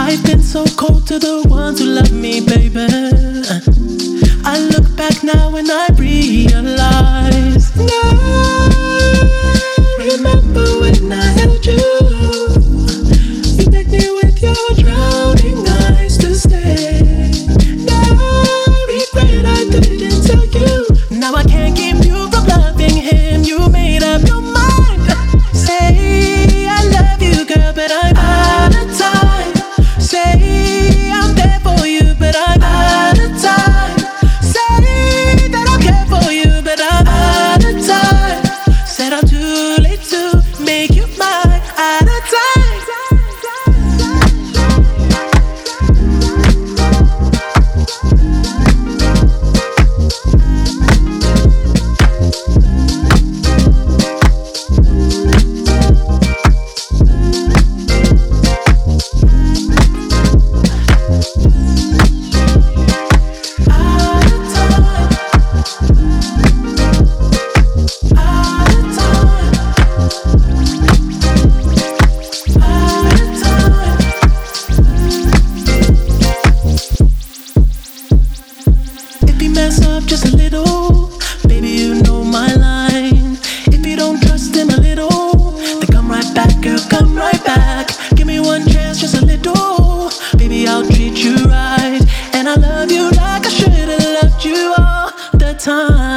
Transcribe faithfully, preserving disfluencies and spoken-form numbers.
I've been so cold to the ones who love me, baby. I look back now and I realize. Now, remember when I held you? You begged me with your drowning eyes to stay. Now, regret I didn't tell you. Now I can't keep you from loving him. You made up your mind. Say I love you, girl, but I'm out of time. Say I'm there for you, but I'm out of time. Say that I'll care for you, but I'm out of time. Said I'm too late to make you mine. Out of time. Mess up just a little, baby, you know my line. If you don't trust him a little, then come right back, girl, come right back. Give me one chance, just a little, baby, I'll treat you right. And I love you like I should've loved you all the time.